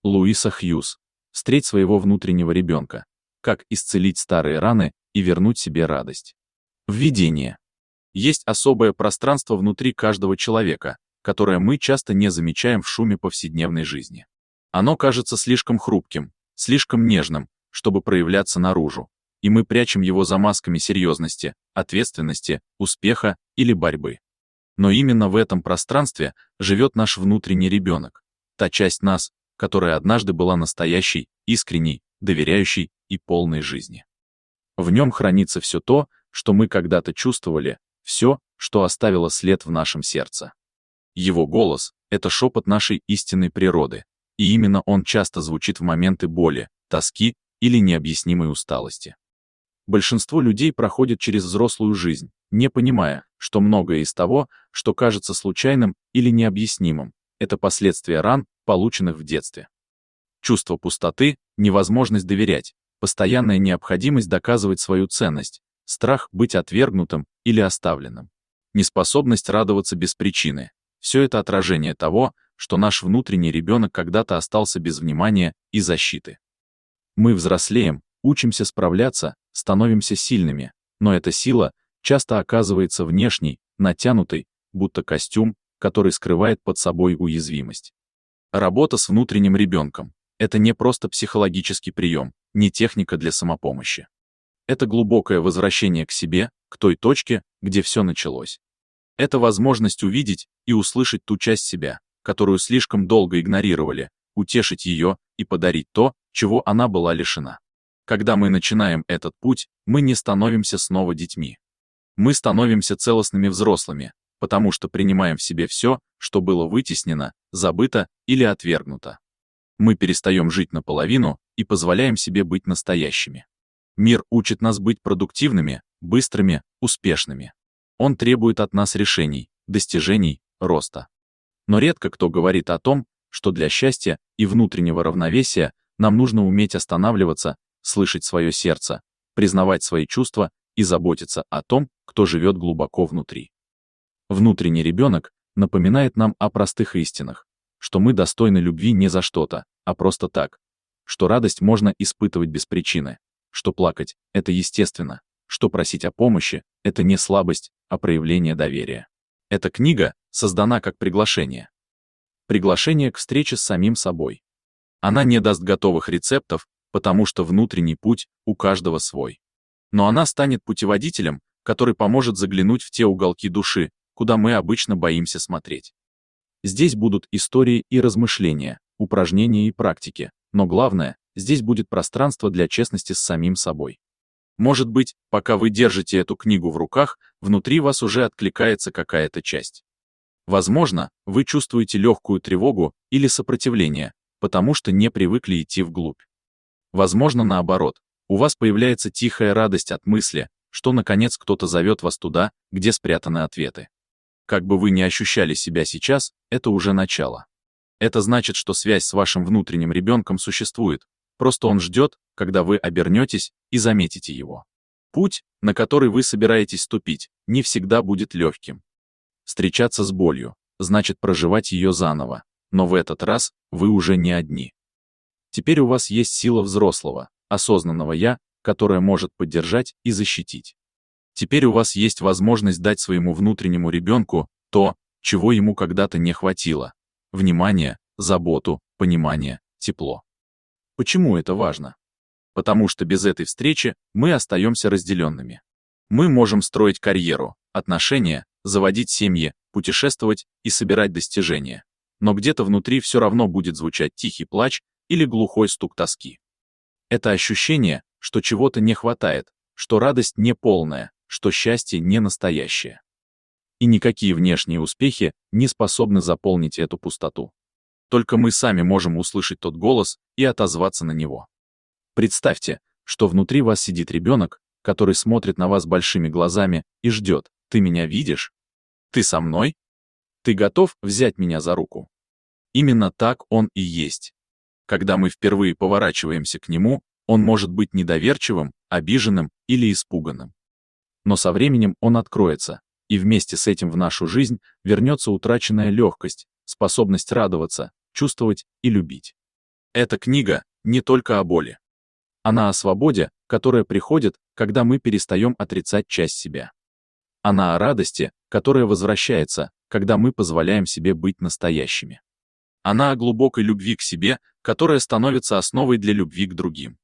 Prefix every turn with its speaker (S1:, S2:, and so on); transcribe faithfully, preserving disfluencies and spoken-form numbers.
S1: Луиса Хьюз. Встреть своего внутреннего ребенка. Как исцелить старые раны и вернуть себе радость. Введение. Есть особое пространство внутри каждого человека, которое мы часто не замечаем в шуме повседневной жизни. Оно кажется слишком хрупким, слишком нежным, чтобы проявляться наружу, и мы прячем его за масками серьезности, ответственности, успеха или борьбы. Но именно в этом пространстве живет наш внутренний ребенок, та часть нас, которая однажды была настоящей, искренней, доверяющей и полной жизни. В нем хранится все то, что мы когда-то чувствовали, все, что оставило след в нашем сердце. Его голос — это шепот нашей истинной природы, и именно он часто звучит в моменты боли, тоски или необъяснимой усталости. Большинство людей проходит через взрослую жизнь, не понимая, что многое из того, что кажется случайным или необъяснимым, это последствия ран, полученных в детстве. Чувство пустоты, невозможность доверять, постоянная необходимость доказывать свою ценность, страх быть отвергнутым или оставленным, неспособность радоваться без причины — все это отражение того, что наш внутренний ребенок когда-то остался без внимания и защиты. Мы взрослеем, учимся справляться, становимся сильными, но эта сила часто оказывается внешней, натянутой, будто костюм, который скрывает под собой уязвимость. Работа с внутренним ребенком — это не просто психологический прием, не техника для самопомощи. Это глубокое возвращение к себе, к той точке, где все началось. Это возможность увидеть и услышать ту часть себя, которую слишком долго игнорировали, утешить ее и подарить то, чего она была лишена. Когда мы начинаем этот путь, мы не становимся снова детьми. Мы становимся целостными взрослыми, потому что принимаем в себе все, что было вытеснено, забыто или отвергнуто. Мы перестаем жить наполовину и позволяем себе быть настоящими. Мир учит нас быть продуктивными, быстрыми, успешными. Он требует от нас решений, достижений, роста. Но редко кто говорит о том, что для счастья и внутреннего равновесия нам нужно уметь останавливаться, слышать свое сердце, признавать свои чувства и заботиться о том, кто живет глубоко внутри. Внутренний ребенок напоминает нам о простых истинах, что мы достойны любви не за что-то, а просто так, что радость можно испытывать без причины, что плакать — это естественно, что просить о помощи — это не слабость, а проявление доверия. Эта книга создана как приглашение. Приглашение к встрече с самим собой. Она не даст готовых рецептов, потому что внутренний путь у каждого свой. Но она станет путеводителем, который поможет заглянуть в те уголки души, куда мы обычно боимся смотреть. Здесь будут истории и размышления, упражнения и практики, но главное, здесь будет пространство для честности с самим собой. Может быть, пока вы держите эту книгу в руках, внутри вас уже откликается какая-то часть. Возможно, вы чувствуете легкую тревогу или сопротивление, потому что не привыкли идти вглубь. Возможно, наоборот, у вас появляется тихая радость от мысли, что наконец кто-то зовет вас туда, где спрятаны ответы. Как бы вы ни ощущали себя сейчас, это уже начало. Это значит, что связь с вашим внутренним ребенком существует, просто он ждет, когда вы обернетесь и заметите его. Путь, на который вы собираетесь ступить, не всегда будет легким. Встречаться с болью значит проживать ее заново, но в этот раз вы уже не одни. Теперь у вас есть сила взрослого, осознанного «я», которая может поддержать и защитить. Теперь у вас есть возможность дать своему внутреннему ребенку то, чего ему когда-то не хватило: внимание, заботу, понимание, тепло. Почему это важно? Потому что без этой встречи мы остаемся разделенными. Мы можем строить карьеру, отношения, заводить семьи, путешествовать и собирать достижения. Но где-то внутри все равно будет звучать тихий плач или глухой стук тоски. Это ощущение, что чего-то не хватает, что радость не полная, что счастье не настоящее. И никакие внешние успехи не способны заполнить эту пустоту. Только мы сами можем услышать тот голос и отозваться на него. Представьте, что внутри вас сидит ребенок, который смотрит на вас большими глазами и ждет: «Ты меня видишь? Ты со мной? Ты готов взять меня за руку?» Именно так он и есть. Когда мы впервые поворачиваемся к нему, он может быть недоверчивым, обиженным или испуганным. Но со временем он откроется, и вместе с этим в нашу жизнь вернется утраченная легкость, способность радоваться, чувствовать и любить. Эта книга не только о боли. Она о свободе, которая приходит, когда мы перестаем отрицать часть себя. Она о радости, которая возвращается, когда мы позволяем себе быть настоящими. Она о глубокой любви к себе, которая становится основой для любви к другим.